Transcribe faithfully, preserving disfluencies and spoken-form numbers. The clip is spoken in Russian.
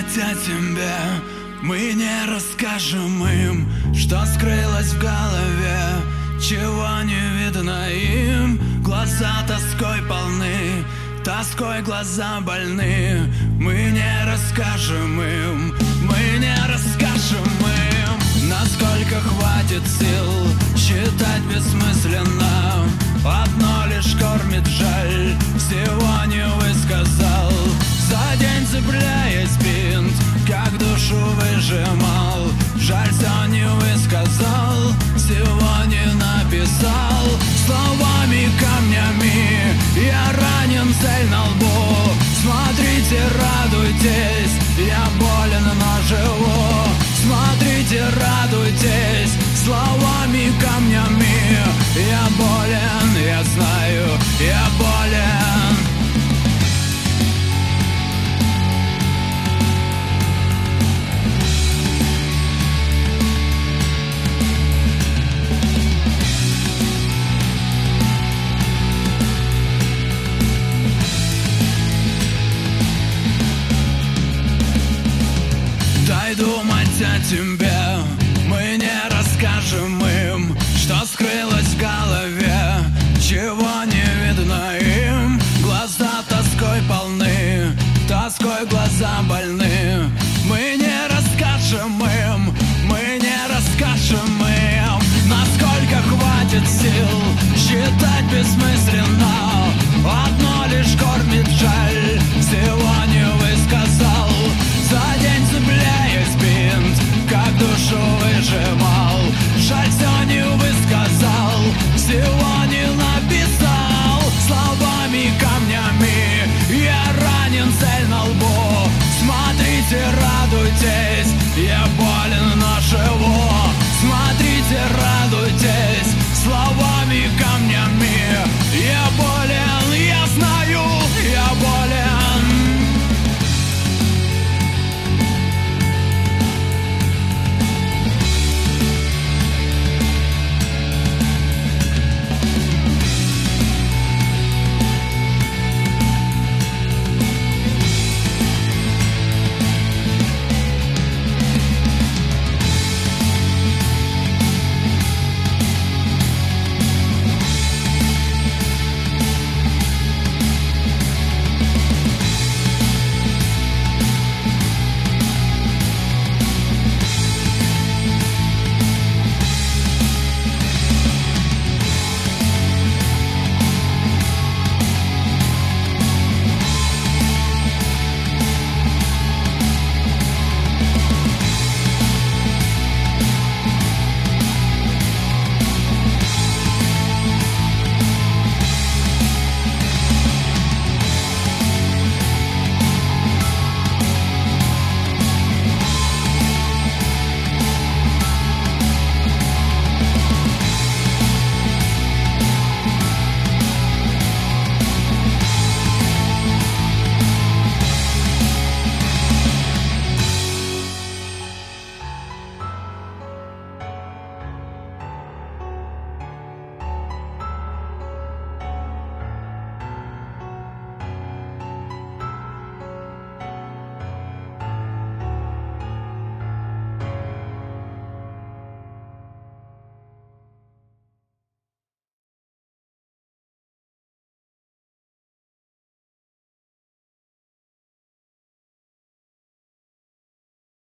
думать о тебе, мы не расскажем им, что скрылось в голове, чего не видно им. Глаза тоской полны, тоской глаза больны. Мы не расскажем им, мы не расскажем им. Насколько хватит сил, считать бессмысленно. Одно лишь кормит жаль, всего не высказал. За день цепляясь бинт, как душу выжимал. Жаль, все не высказал, всего не написал. Словами, камнями я ранен, цель на лбу. Смотрите, радуйтесь, я болен, но живу. Смотрите, радуйтесь, словами, камнями я болен, я знаю, я болен. Дай думать о тебе, мы не расскажем им, что скрылось в голове, чего не видно им. Глаза тоской полны, тоской глаза больны. Мы не расскажем им, мы не расскажем им. Насколько хватит сил, считать бессмысленно. Одно лишь кормит жаль, всего не высказал. За день цепляясь бинт, как душу выжимал. Жаль, все не высказал, всего не написал. Словами, камнями я ранен, цель на лбу. Смотрите, радуйтесь, я болен,